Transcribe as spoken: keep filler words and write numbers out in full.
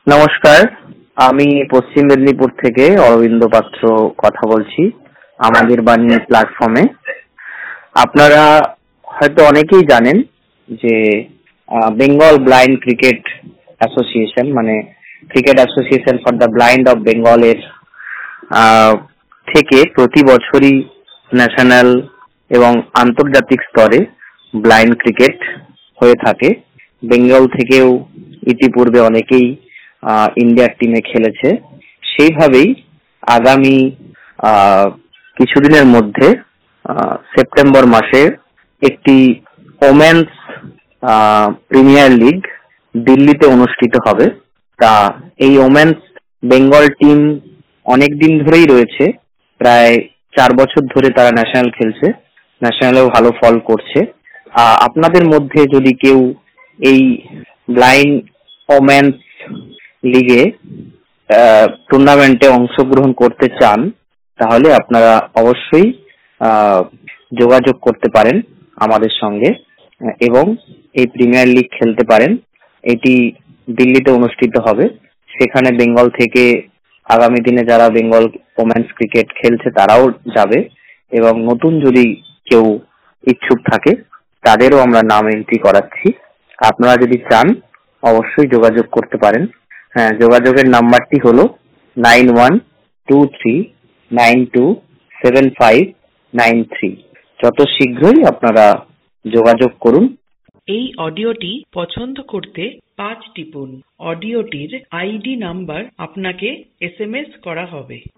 নমস্কার, আমি পশ্চিম মেদিনীপুর থেকে অরবিন্দ পাত্র কথা বলছি আমাদের বাণী প্ল্যাটফর্মে। আপনারা হয়তো অনেকেই জানেন যে বেঙ্গল ব্লাইন্ড ক্রিকেট অ্যাসোসিয়েশন মানে cricket association for the blind of বেঙ্গলের থেকে প্রতি বছরই ন্যাশনাল এবং আন্তর্জাতিক স্তরে ব্লাইন্ড ক্রিকেট হয়ে থাকে। বেঙ্গল থেকেও ইতিপূর্বে অনেকেই ইন্ডিয়ার টিমে খেলেছে। সেইভাবেই আগামী কিছুদিনের মধ্যে সেপ্টেম্বর মাসে একটি ওমেন্স প্রিমিয়ার লিগ দিল্লিতে অনুষ্ঠিত হবে। তা এই ওমেন্স বেঙ্গল টিম অনেক দিন ধরেই রয়েছে, প্রায় চার বছর ধরে তারা ন্যাশনাল খেলছে, ন্যাশনালেও ভালো ফল করছে। আপনাদের মধ্যে যদি কেউ এই ব্লাইন্ড ওমেন্স লিগে টুর্নামেন্টে অংশগ্রহণ করতে চান তাহলে আপনারা অবশ্যই যোগাযোগ করতে পারেন আমাদের সঙ্গে এবং এই প্রিমিয়ার লিগ খেলতে পারেন। এটি দিল্লিতে অনুষ্ঠিত হবে। সেখানে বেঙ্গল থেকে আগামী দিনে যারা বেঙ্গল ওমেন্স ক্রিকেট খেলছে তারাও যাবে এবং নতুন যদি কেউ ইচ্ছুক থাকে তাদেরও আমরা নাম এন্ট্রি করাচ্ছি। আপনারা যদি চান অবশ্যই যোগাযোগ করতে পারেন। হ্যাঁ, যোগাযোগের নাম্বারটি হলো nine one two three nine two seven five nine three. যত শীঘ্রই আপনারা যোগাযোগ করুন। এই অডিওটি পছন্দ করতে পাঁচ টিপুন। অডিওটির আইডি নাম্বার আপনাকে এস এম এস করা হবে।